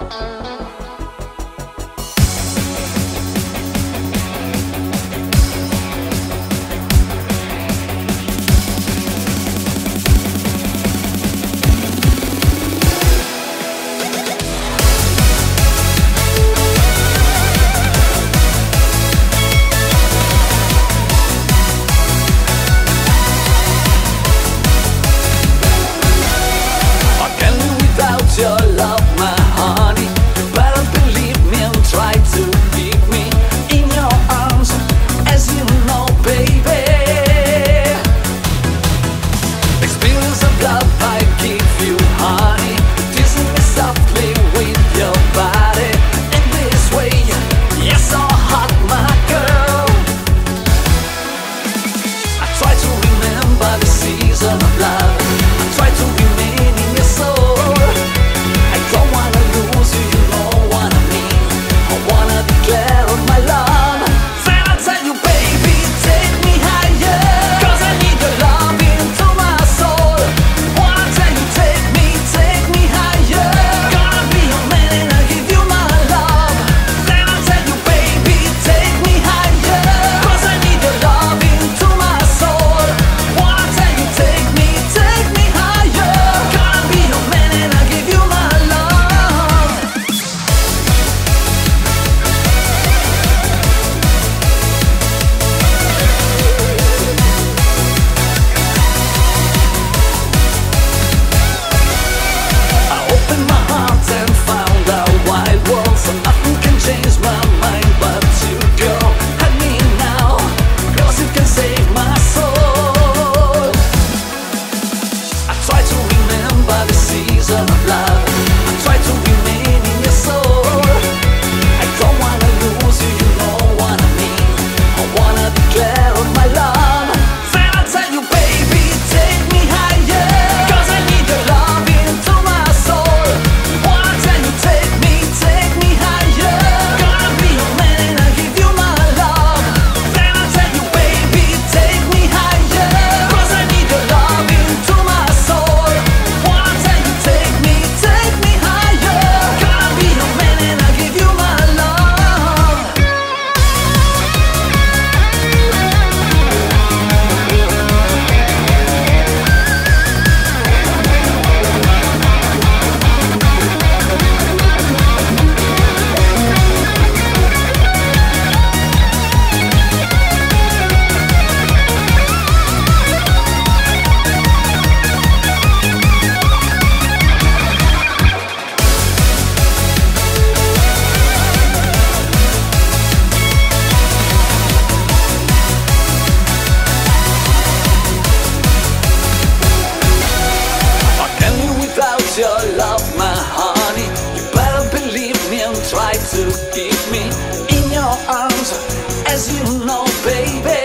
to keep me in your arms, as you know, baby.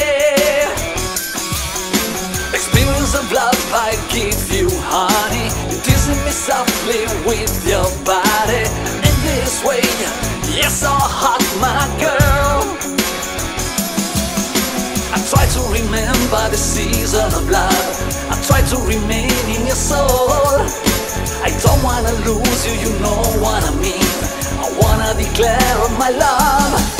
Experience of love I give you, honey. You're teasing me softly with your body. In this way, you're so hot, my girl. I try to remember the season of love. I try to remain in your soul. I don't wanna lose you, you know what I mean. I wanna declare my love.